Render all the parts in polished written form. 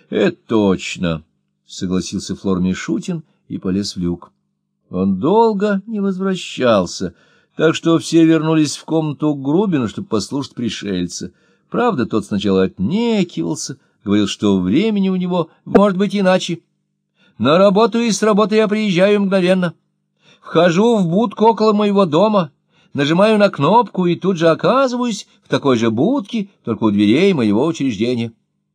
— Это точно, — согласился Флор Мишутин и полез в люк. Он долго не возвращался, так что все вернулись в комнату к Грубину, чтобы послушать пришельца. Правда, тот сначала отнекивался, говорил, что времени у него может быть иначе. На работу и с работы я приезжаю мгновенно. Вхожу в будку около моего дома, нажимаю на кнопку и тут же оказываюсь в такой же будке, только у дверей моего учреждения.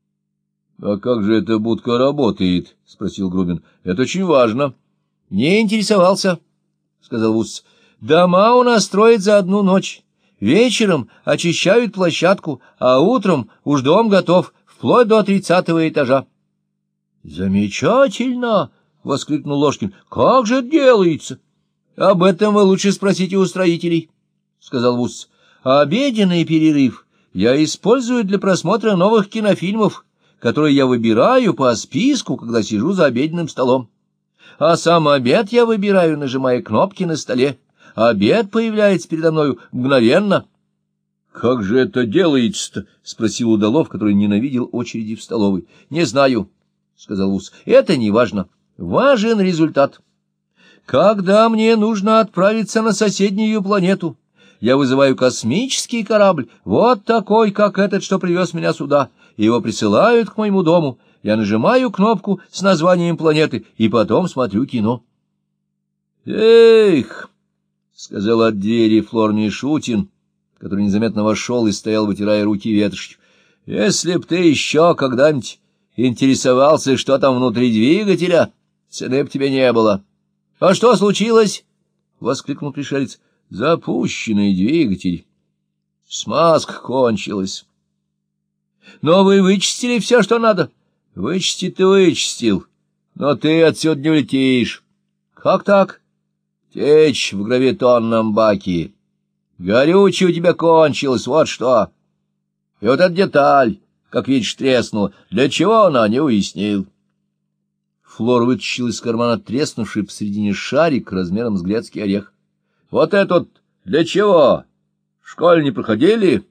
— А как же эта будка работает? — спросил Грубин. — Это очень важно. — Не интересовался, — сказал Вуз. — Дома у нас строят за одну ночь. Вечером очищают площадку, а утром уж дом готов, вплоть до 30-го этажа. — Замечательно! — воскликнул Ложкин. — Как же это делается? — Об этом вы лучше спросите у строителей, — сказал Вуз. — Обеденный перерыв я использую для просмотра новых кинофильмов, которые я выбираю по списку, когда сижу за обеденным столом. А сам обед я выбираю, нажимая кнопки на столе. Обед появляется передо мною мгновенно. — Как же это делается-то? — спросил Удалов, который ненавидел очереди в столовой. — Не знаю, — сказал Вуз. — Это не важно. Важен результат. Когда мне нужно отправиться на соседнюю планету, я вызываю космический корабль, вот такой, как этот, что привез меня сюда, и его присылают к моему дому. Я нажимаю кнопку с названием планеты и потом смотрю кино. — Эх, — сказал от двери Флор Мишутин, который незаметно вошел и стоял, вытирая руки ветошью, — если б ты еще когда-нибудь интересовался, что там внутри двигателя, цены б тебе не было. — А что случилось? — воскликнул пришелец. — Запущенный двигатель. Смазка кончилась. — Но вы вычистили все, что надо? — Вычистить ты вычистил, но ты отсюда не улетишь. — Как так? — Течь в гравитонном баке. Горючее у тебя кончилось, вот что. И вот эта деталь, как видишь, треснула. Для чего она, не уяснил. Флор вытащил из кармана треснувший посредине шарик размером с грецкий орех. — Вот этот для чего? В школе не проходили?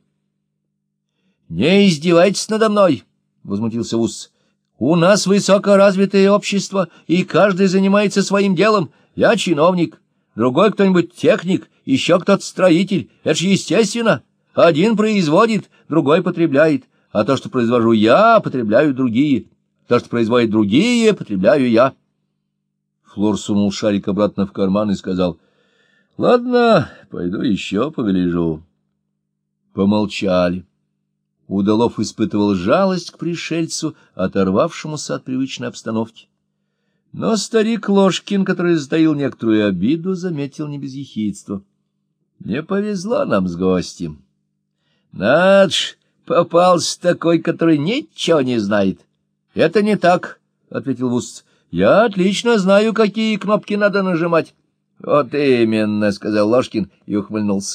— Не издевайтесь надо мной, — возмутился Вуз. — У нас высокоразвитое общество, и каждый занимается своим делом. Я чиновник, другой кто-нибудь техник, еще кто-то строитель. Это же естественно. Один производит, другой потребляет, а то, что произвожу я, потребляют другие. То, что производят другие, потребляю я. Флор сунул шарик обратно в карман и сказал: — Ладно, пойду еще погляжу. Помолчали. Удалов испытывал жалость к пришельцу, оторвавшемуся от привычной обстановки. Но старик Ложкин, который затаил некоторую обиду, заметил не без ехидства: — Не повезло нам с гостем. Надо ж, попался такой, который ничего не знает. — Это не так, — ответил Вуз. — Я отлично знаю, какие кнопки надо нажимать. — Вот именно, — сказал Ложкин и ухмыльнулся.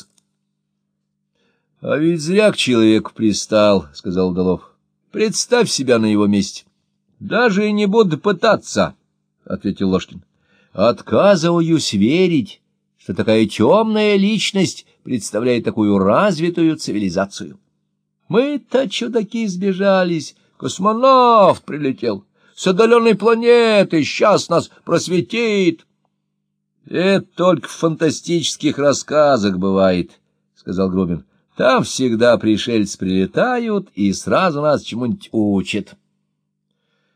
— А ведь зря к человеку пристал, — сказал Удалов. — Представь себя на его месте. — Даже и не буду пытаться, — ответил Ложкин. — Отказываюсь верить, что такая темная личность представляет такую развитую цивилизацию. Мы-то чудаки сбежались, космонавт прилетел с отдаленной планеты, сейчас нас просветит. — Это только в фантастических рассказах бывает, — сказал Грубин. — Там всегда пришельцы прилетают и сразу нас чему-нибудь учат.